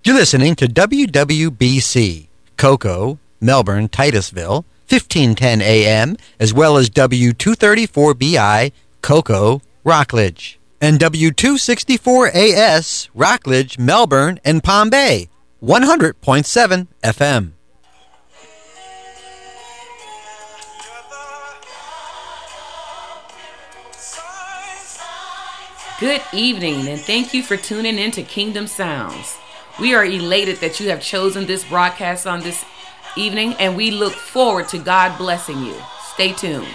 You're listening to WWBC, Cocoa, Melbourne, Titusville, 1510 AM, as well as W234BI, Cocoa, Rockledge, and W264AS, Rockledge, Melbourne, and Palm Bay, 100.7 FM. Good evening, and thank you for tuning in to Kingdom Sounds. We are elated that you have chosen this broadcast on this evening, and we look forward to God blessing you. Stay tuned.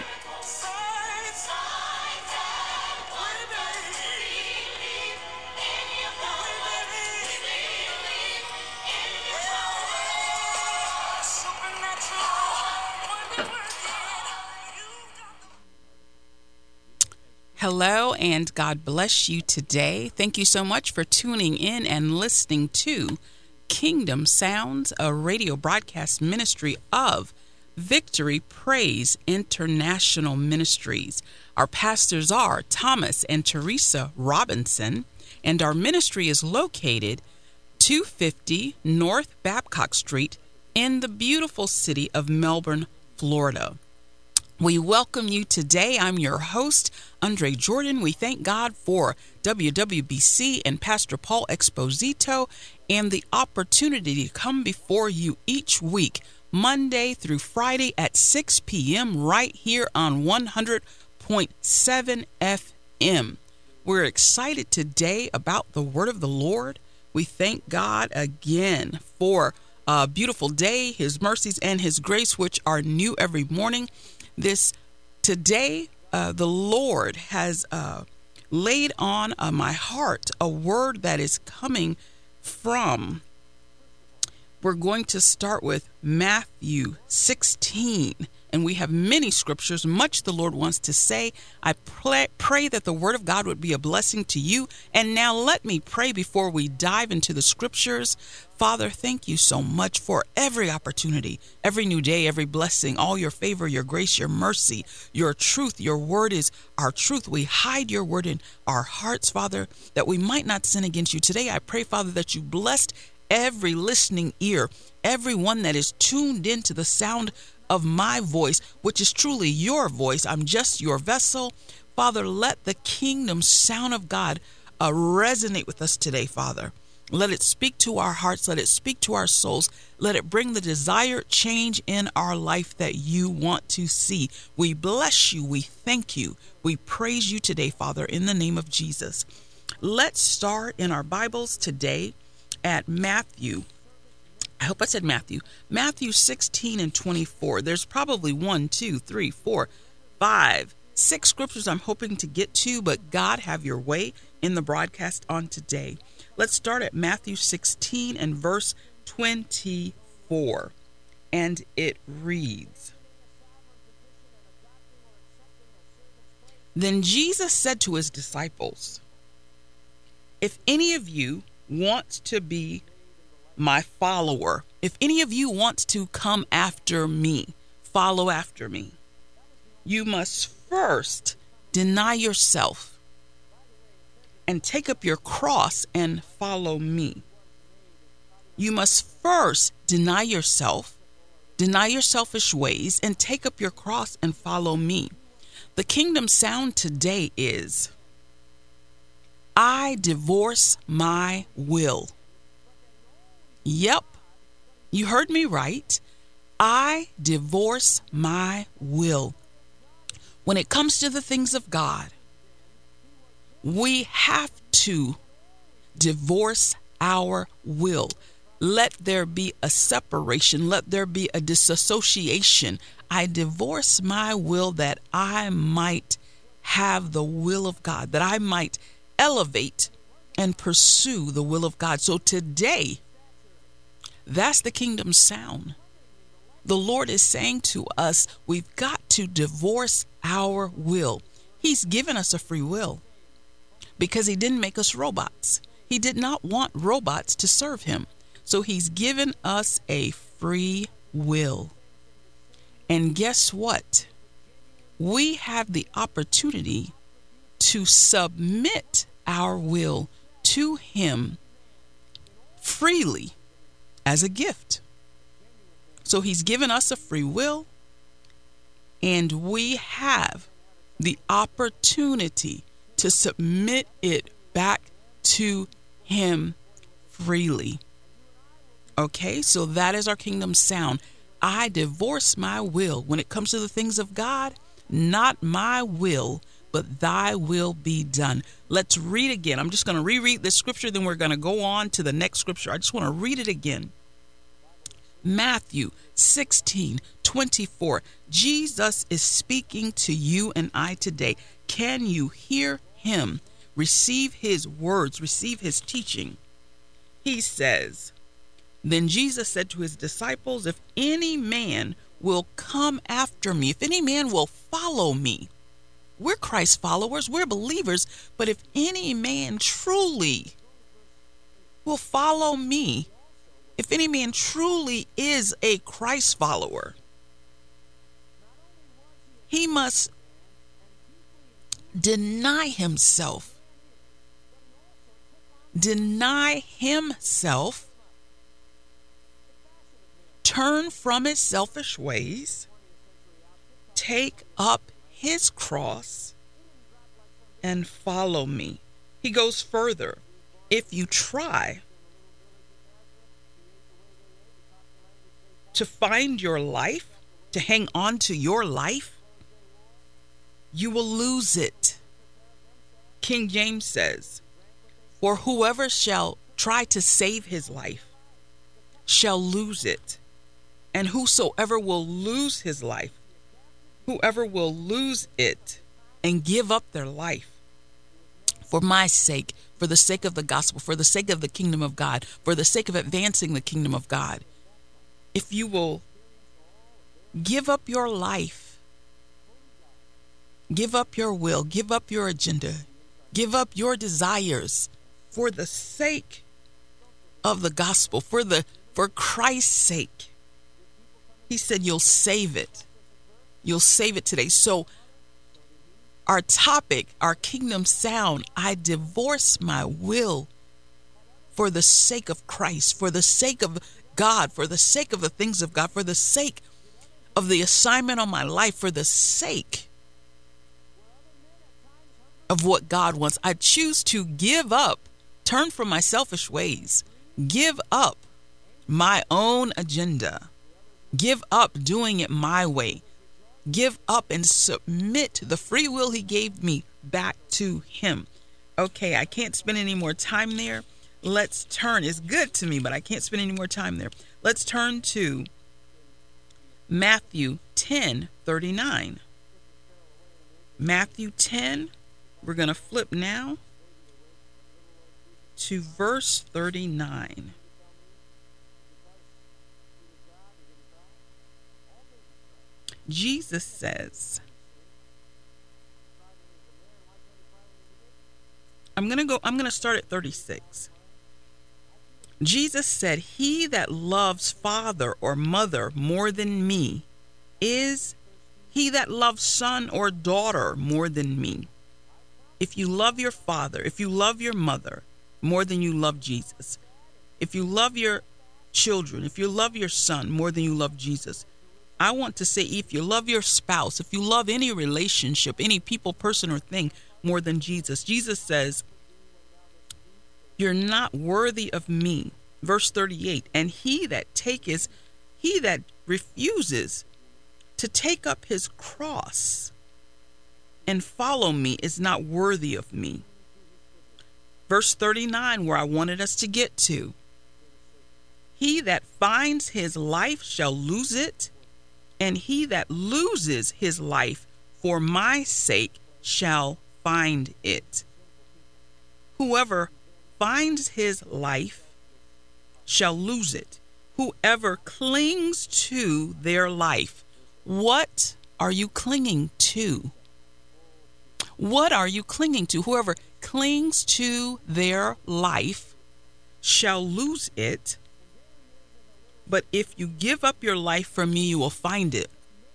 Hello, and God bless you today. Thank you so much for tuning in and listening to Kingdom Sounds, a radio broadcast ministry of Victory Praise International Ministries. Our pastors are Thomas and Teresa Robinson, and our ministry is located 250 North Babcock Street in the beautiful city of Melbourne, Florida. We welcome you today. I'm your host, Andre Jordan. We thank God for WWBC and Pastor Paul Exposito and the opportunity to come before you each week, Monday through Friday at 6 p.m. right here on 100.7 FM. We're excited today about the word of the Lord. We thank God again for a beautiful day, His mercies and His grace, which are new every morning. Today, the Lord has laid on my heart a word that is coming from, we're going to start with Matthew 16, and we have many scriptures, much the Lord wants to say. I pray that the word of God would be a blessing to you. And now let me pray before we dive into the scriptures. Father, thank you so much for every opportunity, every new day, every blessing, all your favor, your grace, your mercy, your truth. Your word is our truth. We hide your word in our hearts, Father, that we might not sin against you. Today, I pray, Father, that you blessed every listening ear, everyone that is tuned into the sound of my voice, which is truly your voice. I'm just your vessel. Father, let the kingdom sound of God resonate with us today, Father. Let it speak to our hearts. Let it speak to our souls. Let it bring the desired change in our life that you want to see. We bless you. We thank you. We praise you today, Father, in the name of Jesus. Let's start in our Bibles today at Matthew 16 and 24. There's probably 1, 2, 3, 4, 5, 6 scriptures I'm hoping to get to, but God, have your way in the broadcast on today. Let's start at Matthew 16 and verse 24. And it reads, Then Jesus said to his disciples, If any of you wants to be my follower, if any of you wants to come after me, follow after me, you must first deny yourself and take up your cross and follow me. You must first deny yourself, deny your selfish ways, and take up your cross and follow me. The kingdom sound today is, I divorce my will. Yep, you heard me right. I divorce my will. When it comes to the things of God, we have to divorce our will. Let there be a separation. Let there be a disassociation. I divorce my will that I might have the will of God, that I might elevate and pursue the will of God. So today, that's the kingdom sound. The Lord is saying to us, we've got to divorce our will. He's given us a free will because he didn't make us robots. He did not want robots to serve him. So he's given us a free will. And guess what? We have the opportunity to submit our will to him freely as a gift. So he's given us a free will, and we have the opportunity to submit it back to him freely. Okay, so that is our kingdom sound. I divorce my will. When it comes to the things of God, not my will, but thy will be done. Let's read again. I'm just going to reread this scripture, then we're going to go on to the next scripture. I just want to read it again. Matthew 16:24. Jesus is speaking to you and I today. Can you hear him? Receive his words, receive his teaching. He says, then Jesus said to his disciples, if any man will come after me, if any man will follow me, we're Christ followers, we're believers, but if any man truly will follow me, if any man truly is a Christ follower, he must deny himself. Deny himself, turn from his selfish ways, take up his cross, and follow me. He goes further. If you try to find your life, to hang on to your life, you will lose it. King James says, for whoever shall try to save his life shall lose it. And whosoever will lose his life, whoever will lose it and give up their life for my sake, for the sake of the gospel, for the sake of the kingdom of God, for the sake of advancing the kingdom of God, if you will give up your life, give up your will, give up your agenda, give up your desires for the sake of the gospel, for Christ's sake, he said, you'll save it. You'll save it today. So our topic, our kingdom sound, I divorce my will for the sake of Christ, for the sake of God, for the sake of the things of God, for the sake of the assignment on my life, for the sake of what God wants. I choose to give up, turn from my selfish ways, give up my own agenda, give up doing it my way, give up and submit the free will he gave me back to him. Okay, I can't spend any more time there. Let's turn. It's good to me, but I can't spend any more time there. Let's turn to Matthew 10:39. Matthew 10, we're going to flip now to verse 39. Jesus says, I'm going to start at 36. Jesus said, he that loves father or mother more than me is he that loves son or daughter more than me. If you love your father, if you love your mother more than you love Jesus, if you love your children, if you love your son more than you love Jesus, I want to say, if you love your spouse, if you love any relationship, any people, person, or thing more than Jesus, Jesus says, you're not worthy of me. Verse 38, and he that refuses to take up his cross and follow me is not worthy of me. Verse 39, where I wanted us to get to. He that finds his life shall lose it, and he that loses his life for my sake shall find it. Whoever finds his life shall lose it. Whoever clings to their life. What are you clinging to? What are you clinging to? Whoever clings to their life shall lose it. But if you give up your life for me, you will find it.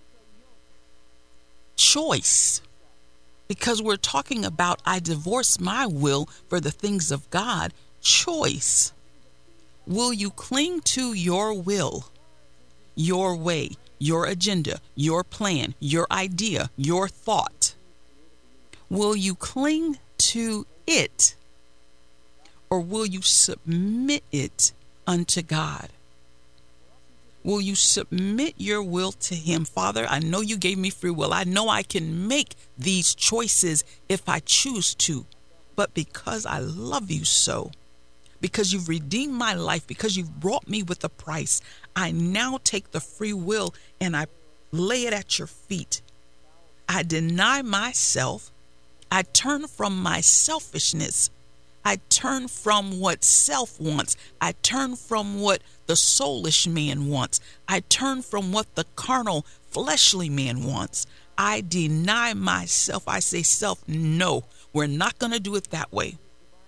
Choice. Because we're talking about I divorce my will for the things of God. Choice. Will you cling to your will, your way, your agenda, your plan, your idea, your thought? Will you cling to it, or will you submit it unto God? Will you submit your will to Him? Father, I know you gave me free will. I know I can make these choices if I choose to. But because I love you so, because you've redeemed my life, because you've brought me with a price, I now take the free will and I lay it at your feet. I deny myself. I turn from my selfishness. I turn from what self wants. I turn from what the soulish man wants. I turn from what the carnal, fleshly man wants. I deny myself. I say, self, no, we're not going to do it that way.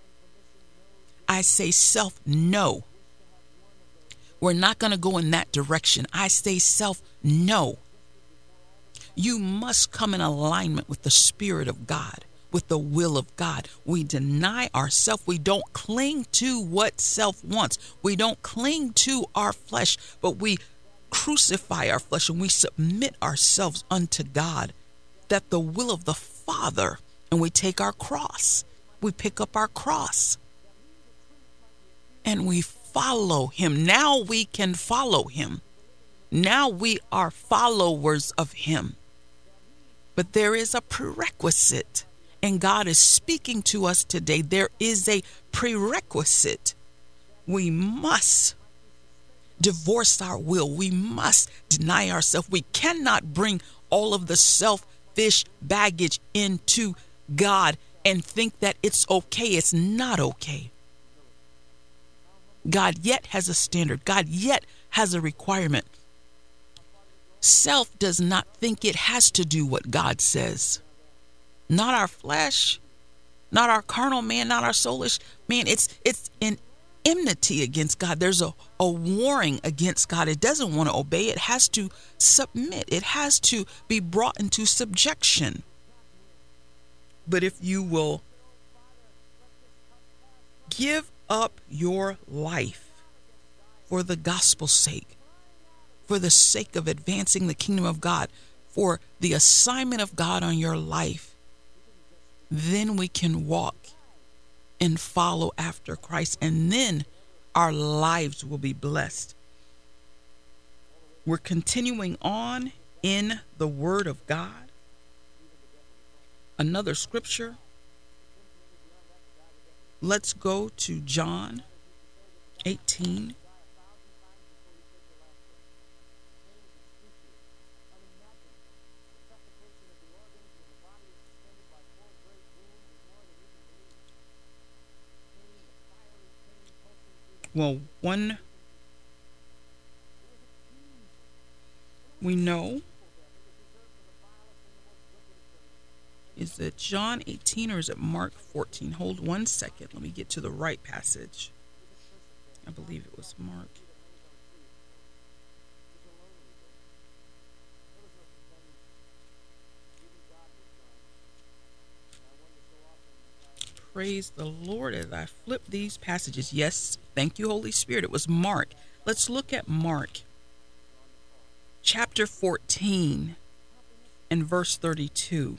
I say, self, no, we're not going to go in that direction. I say, self, no. You must come in alignment with the Spirit of God, with the will of God. We deny ourselves. We don't cling to what self wants. We don't cling to our flesh, but we crucify our flesh and we submit ourselves unto God, that the will of the Father, and we take our cross. We pick up our cross and we follow Him. Now we can follow Him. Now we are followers of Him. But there is a prerequisite. And God is speaking to us today. There is a prerequisite. We must divorce our will. We must deny ourselves. We cannot bring all of the selfish baggage into God and think that it's okay. It's not okay. God yet has a standard. God yet has a requirement. Self does not think it has to do what God says. Not our flesh, not our carnal man, not our soulish man. It's an enmity against God. There's a warring against God. It doesn't want to obey. It has to submit. It has to be brought into subjection. But if you will give up your life for the gospel's sake, for the sake of advancing the kingdom of God, for the assignment of God on your life, then we can walk and follow after Christ, and then our lives will be blessed. We're continuing on in the Word of God. Another scripture. Let's go to John 18. Well, one we know is it John 18 or is it Mark 14? Hold 1 second. Let me get to the right passage. I believe it was Mark. Praise the Lord as I flip these passages. Yes, thank you, Holy Spirit. It was Mark. Let's look at Mark chapter 14 and verse 32.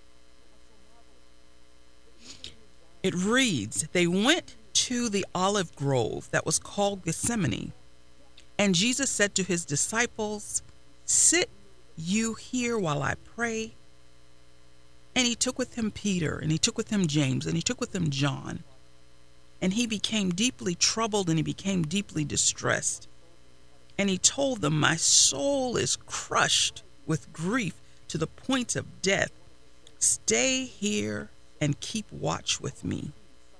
It reads, they went to the olive grove that was called Gethsemane, and Jesus said to his disciples, sit you here while I pray. And he took with him Peter, and he took with him James, and he took with him John. And he became deeply troubled, and he became deeply distressed. And he told them, my soul is crushed with grief to the point of death. Stay here and keep watch with me.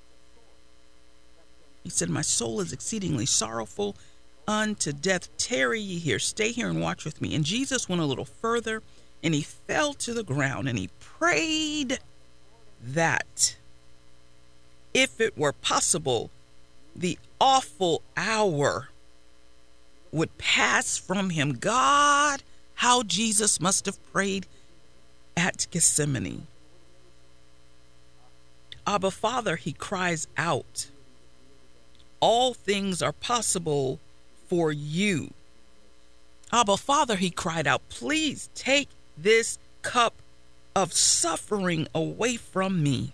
He said, my soul is exceedingly sorrowful unto death. Tarry ye here, stay here and watch with me. And Jesus went a little further, and he fell to the ground, and he prayed that if it were possible, the awful hour would pass from him. God, how Jesus must have prayed at Gethsemane. Abba, Father, he cries out all things are possible for you. Abba, Father, he cried out, please take this cup of suffering away from me.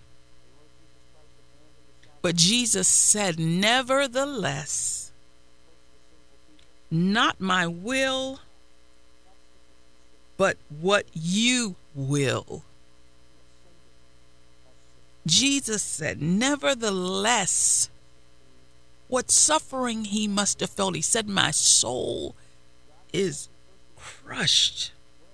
But Jesus said, nevertheless, not my will, but what you will. Jesus said, nevertheless, what suffering he must have felt. He said, my soul is crushed.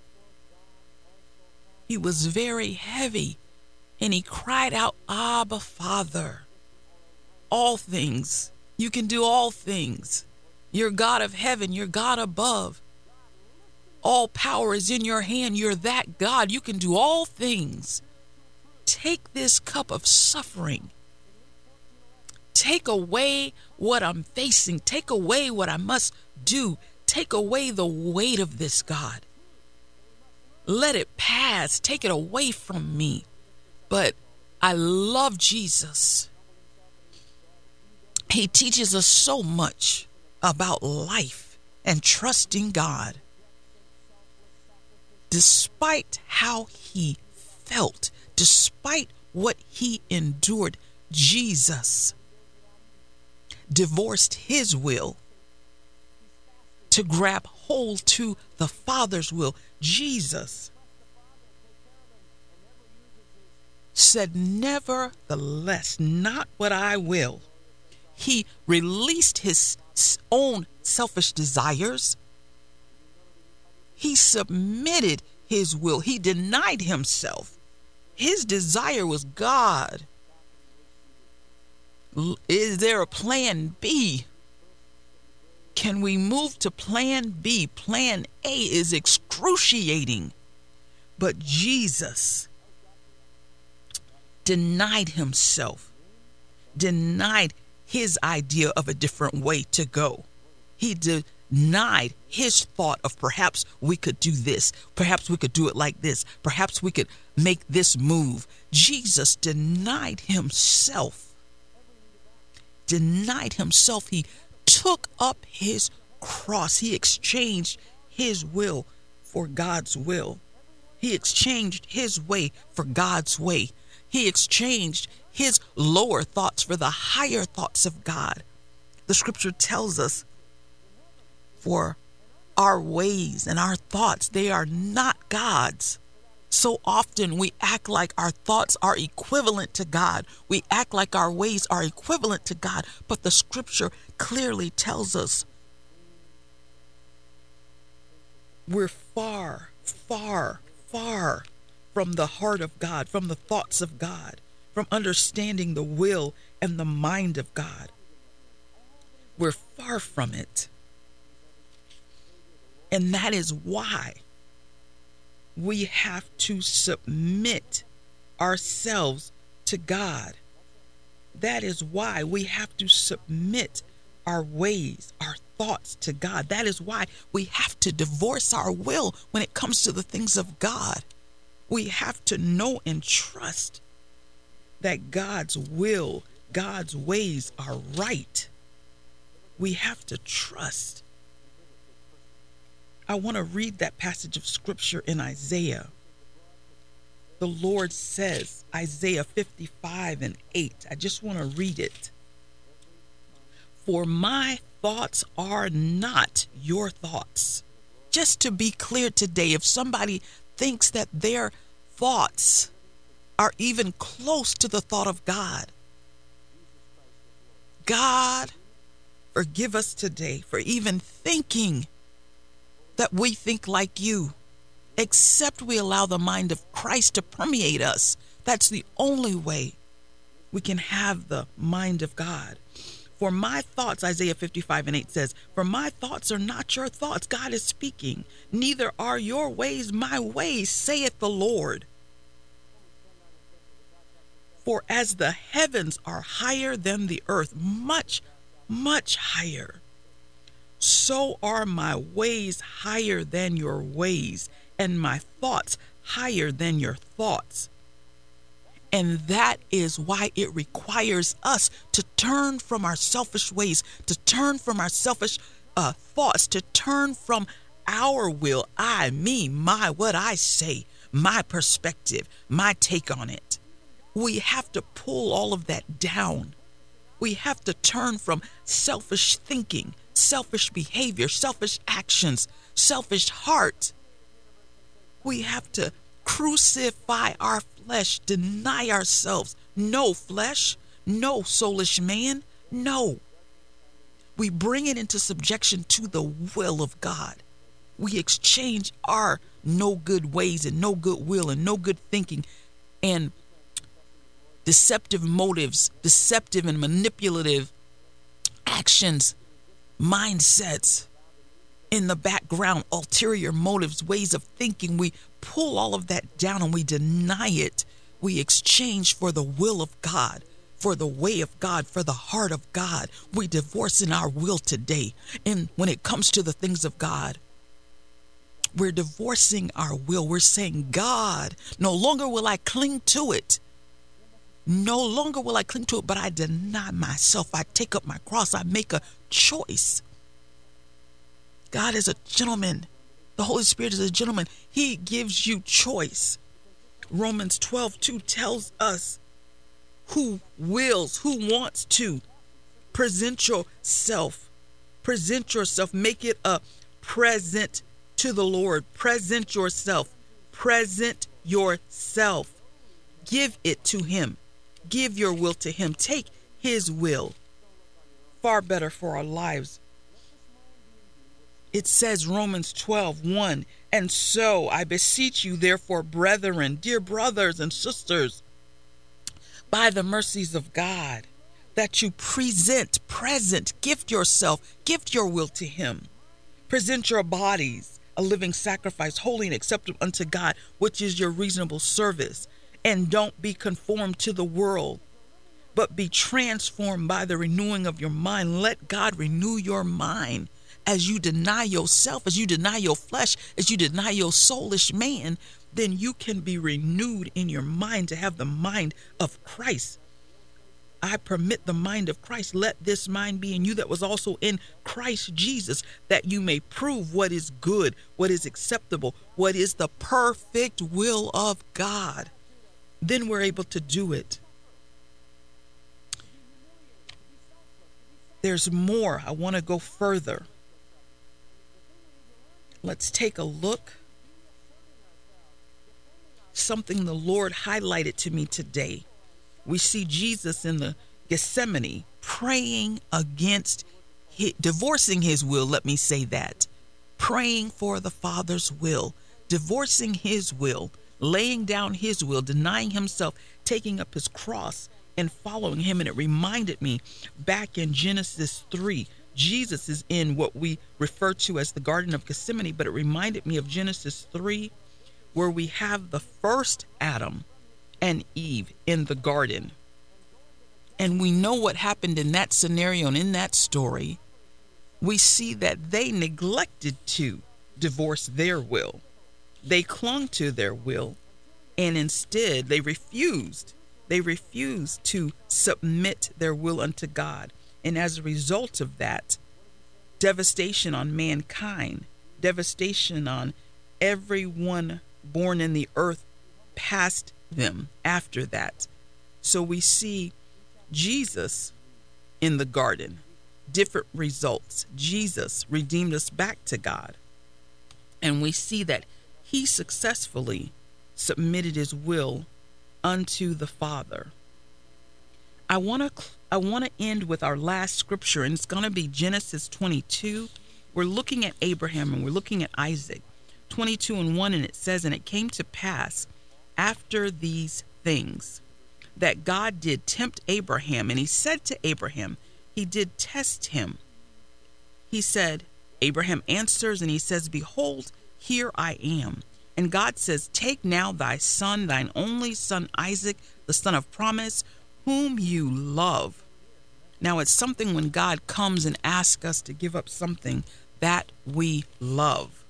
He was very heavy, and he cried out, Abba, Father, all things. You can do all things. You're God of heaven. You're God above. All power is in your hand. You're that God. You can do all things. Take this cup of suffering. Take away what I'm facing. Take away what I must do. Take away the weight of this, God. Let it pass. Take it away from me. But I love Jesus. He teaches us so much about life and trusting God. Despite how he felt, despite what he endured, Jesus divorced his will to grab hold to the Father's will. Jesus said, nevertheless, not what I will. He released his own selfish desires. He submitted his will. He denied himself. His desire was God. Is there a plan B? Can we move to plan B? Plan A is excruciating. But Jesus denied himself, denied his idea of a different way to go. He denied his thought of perhaps we could do this, perhaps we could do it like this, perhaps we could make this move. Jesus denied himself. He took up his cross. He exchanged his will for God's will. He exchanged his way for God's way. He exchanged his lower thoughts for the higher thoughts of God. The scripture tells us, for our ways and our thoughts, they are not God's. So often we act like our thoughts are equivalent to God. We act like our ways are equivalent to God. But the scripture clearly tells us we're far, far, far from the heart of God, from the thoughts of God, from understanding the will and the mind of God. We're far from it. And that is why we have to submit ourselves to God. That is why we have to submit our ways, our thoughts to God. That is why we have to divorce our will when it comes to the things of God. We have to know and trust that God's will, God's ways are right. We have to trust. I want to read that passage of scripture in Isaiah. The Lord says, Isaiah 55:8. I just want to read it. For my thoughts are not your thoughts. Just to be clear today, if somebody thinks that their thoughts are even close to the thought of God, God, forgive us today for even thinking that we think like you, except we allow the mind of Christ to permeate us. That's the only way we can have the mind of God. For my thoughts, Isaiah 55:8 says, for my thoughts are not your thoughts. God is speaking. Neither are your ways my ways, saith the Lord. For as the heavens are higher than the earth, much, much higher, so are my ways higher than your ways, and my thoughts higher than your thoughts. And that is why it requires us to turn from our selfish ways, to turn from our selfish thoughts, to turn from our will, I, me, my, what I say, my perspective, my take on it. We have to pull all of that down. We have to turn from selfish thinking, selfish behavior, selfish actions, selfish heart. We have to crucify our flesh, deny ourselves. No flesh, no soulish man, no. We bring it into subjection to the will of God. We exchange our no good ways and no good will and no good thinking and deceptive motives, deceptive and manipulative actions, mindsets in the background, ulterior motives, ways of thinking. We pull all of that down and we deny it. We exchange for the will of God, for the way of God, for the heart of God. We divorce in our will today. And when it comes to the things of God, we're divorcing our will. We're saying, God, no longer will I cling to it. No longer will I cling to it, but I deny myself. I take up my cross. I make a choice. God is a gentleman. The Holy Spirit is a gentleman. He gives you choice. Romans 12:2 tells us who wills, who wants to present yourself, make it a present to the Lord. Present yourself. Give it to him. Give your will to him. Take his will. Far better for our lives. It says, Romans 12:1, and so I beseech you, therefore, brethren, dear brothers and sisters, by the mercies of God, that you gift yourself, gift your will to him. Present your bodies a living sacrifice, holy and acceptable unto God, which is your reasonable service. And don't be conformed to the world, but be transformed by the renewing of your mind. Let God renew your mind. As you deny yourself, as you deny your flesh, as you deny your soulish man, then you can be renewed in your mind to have the mind of Christ. I permit the mind of Christ. Let this mind be in you that was also in Christ Jesus, that you may prove what is good, what is acceptable, what is the perfect will of God. Then we're able to do it. There's more. I want to go further. Let's take a look. Something the Lord highlighted to me today. We see Jesus in the Gethsemane praying against, divorcing his will, let me say that. Praying for the Father's will, divorcing his will, laying down his will, denying himself, taking up his cross and following him. And it reminded me back in Genesis 3, Jesus is in what we refer to as the Garden of Gethsemane, but it reminded me of Genesis 3, where we have the first Adam and Eve in the garden. And we know what happened in that scenario and in that story. We see that they neglected to divorce their will. They clung to their will, and instead they refused. They refused to submit their will unto God. And as a result of that, devastation on mankind, devastation on everyone born in the earth past them after that. So we see Jesus in the garden, different results. Jesus redeemed us back to God. And we see that he successfully submitted his will unto the Father. I want to end with our last scripture, and it's going to be Genesis 22. We're looking at Abraham and we're looking at Isaac. 22:1, and it says, and it came to pass after these things that God did tempt Abraham, and he said to Abraham, he did test him. He said, Abraham answers and he says, behold, here I am. And God says, take now thy son, thine only son Isaac, the son of promise, whom you love. Now it's something when God comes and asks us to give up something that we love.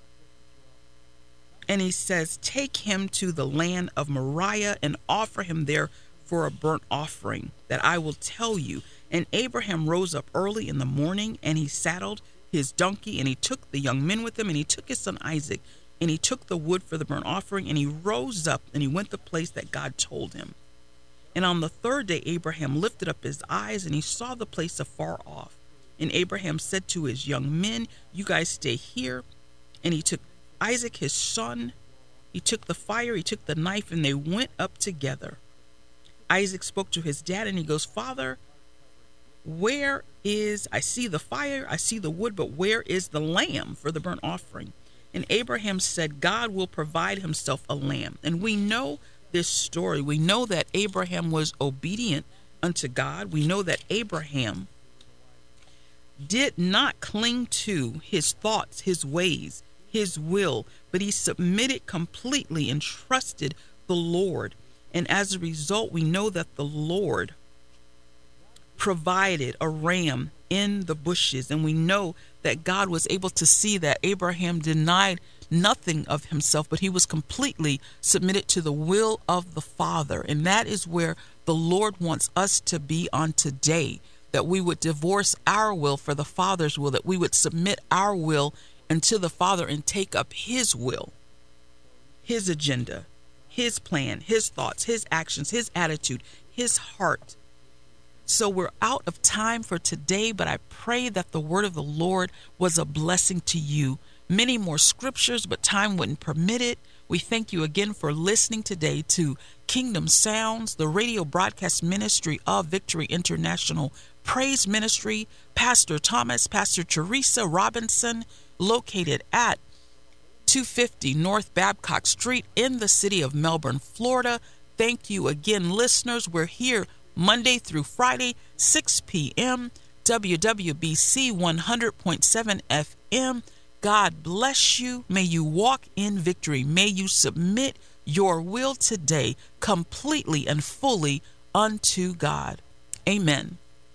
And he says, take him to the land of Moriah and offer him there for a burnt offering that I will tell you. And Abraham rose up early in the morning, and he saddled his donkey, and he took the young men with him, and he took his son Isaac, and he took the wood for the burnt offering, and he rose up, and he went to the place that God told him. And on the third day Abraham lifted up his eyes, and he saw the place afar off. And Abraham said to his young men, you guys stay here. And he took Isaac his son, he took the fire, he took the knife, and they went up together. Isaac spoke to his dad, and he goes, Father, I see the fire, I see the wood, but where is the lamb for the burnt offering? And Abraham said, God will provide himself a lamb. And we know this story. We know that Abraham was obedient unto God. We know that Abraham did not cling to his thoughts, his ways, his will, but he submitted completely and trusted the Lord. And as a result, we know that the Lord provided a ram in the bushes, and we know that God was able to see that Abraham denied nothing of himself, but he was completely submitted to the will of the Father. And that is where the Lord wants us to be on today, that we would divorce our will for the Father's will, that we would submit our will unto the Father and take up his will, his agenda, his plan, his thoughts, his actions, his attitude, his heart. So we're out of time for today, but I pray that the word of the Lord was a blessing to you. Many more scriptures, but time wouldn't permit it. We thank you again for listening today to Kingdom Sounds, the radio broadcast ministry of Victory International Praise Ministry. Pastor Thomas, Pastor Teresa Robinson, located at 250 North Babcock Street in the city of Melbourne, Florida. Thank you again, listeners. We're here Monday through Friday, 6 p.m., WWBC 100.7 FM. God bless you. May you walk in victory. May you submit your will today completely and fully unto God. Amen.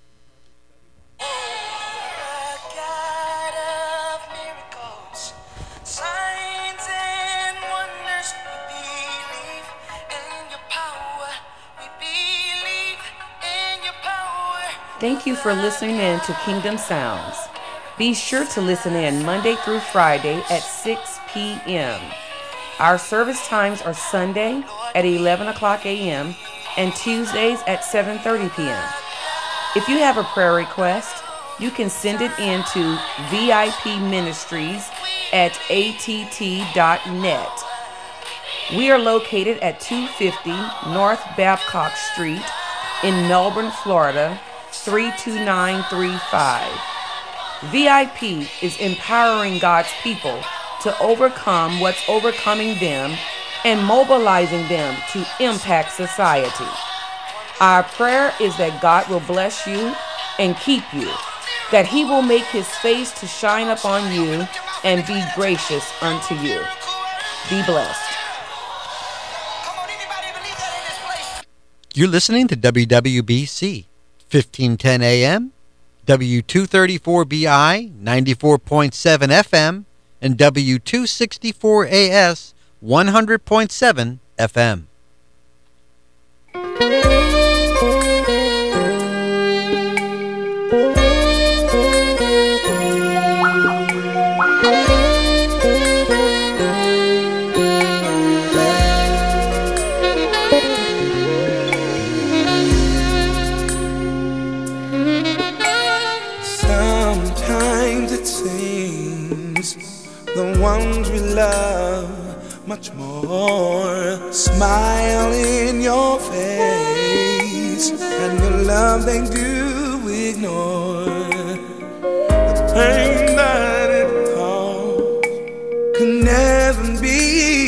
Thank you for listening in to Kingdom Sounds. Be sure to listen in Monday through Friday at 6 p.m. Our service times are Sunday at 11 o'clock a.m. and Tuesdays at 7:30 p.m. If you have a prayer request, you can send it in to vipministries@att.net. We are located at 250 North Babcock Street in Melbourne, Florida, 32935. VIP is empowering God's people to overcome what's overcoming them and mobilizing them to impact society. Our prayer is that God will bless you and keep you, that he will make his face to shine upon you and be gracious unto you. Be blessed. You're listening to WWBC 1510 AM, W234BI 94.7 FM, and W264AS 100.7 FM. Ones we love much more smile in your face, and your love they do ignore.